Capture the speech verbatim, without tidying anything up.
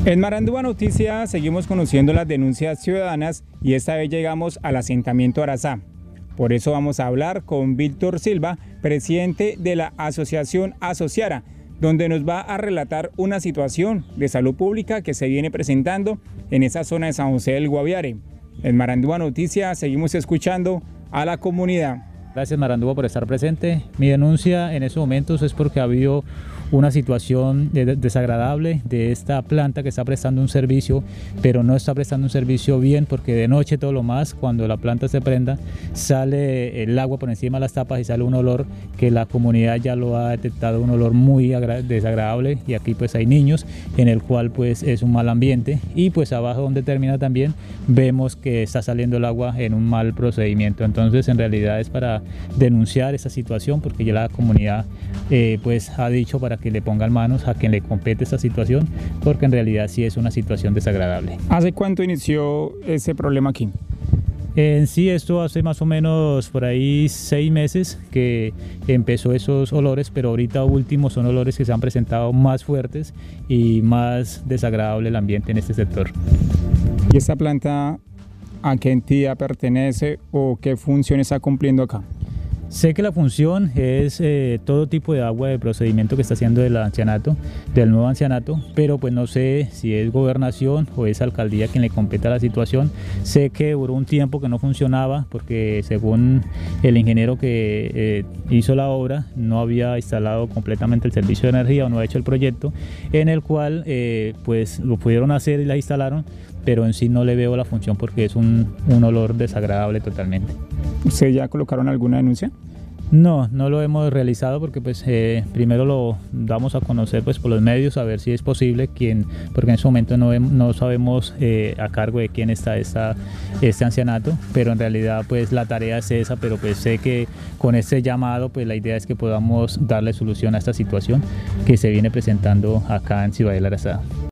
En Marandúa Noticias seguimos conociendo las denuncias ciudadanas y esta vez llegamos al asentamiento Arazá. Por eso vamos a hablar con Víctor Silva, presidente de la asociación Asociara, donde nos va a relatar una situación de salud pública que se viene presentando en esa zona de San José del Guaviare. En Marandúa Noticias seguimos escuchando a la comunidad. Gracias Marandúa por estar presente. Mi denuncia en estos momentos es porque ha habido una situación desagradable de esta planta que está prestando un servicio, pero no está prestando un servicio bien, porque de noche todo lo más, cuando la planta se prenda, sale el agua por encima de las tapas y sale un olor que la comunidad ya lo ha detectado, un olor muy desagradable, y aquí pues hay niños, en el cual pues es un mal ambiente, y pues abajo donde termina también vemos que está saliendo el agua en un mal procedimiento. Entonces en realidad es para denunciar esa situación, porque ya la comunidad eh, pues ha dicho para que le pongan manos a quien le compete esta situación, porque en realidad sí es una situación desagradable. ¿Hace cuánto inició ese problema aquí? En sí, esto hace más o menos por ahí seis meses que empezó esos olores, pero ahorita último son olores que se han presentado más fuertes y más desagradable el ambiente en este sector. ¿Y esta planta a qué entidad pertenece o qué función está cumpliendo acá? Sé que la función es eh, todo tipo de agua de procedimiento que está haciendo del ancianato, del nuevo ancianato, pero pues no sé si es gobernación o es alcaldía quien le compete a la situación. Sé que duró un tiempo que no funcionaba porque según el ingeniero que eh, hizo la obra no había instalado completamente el servicio de energía o no ha hecho el proyecto, en el cual eh, pues lo pudieron hacer y la instalaron, pero en sí no le veo la función porque es un, un olor desagradable totalmente. ¿Ustedes ya colocaron alguna denuncia? No, no lo hemos realizado porque pues eh, primero lo damos a conocer pues por los medios a ver si es posible, quién, porque en ese momento no, no sabemos eh, a cargo de quién está esta, este ancianato, pero en realidad pues la tarea es esa, pero pues sé que con este llamado pues la idea es que podamos darle solución a esta situación que se viene presentando acá en Ciudad del Arazá.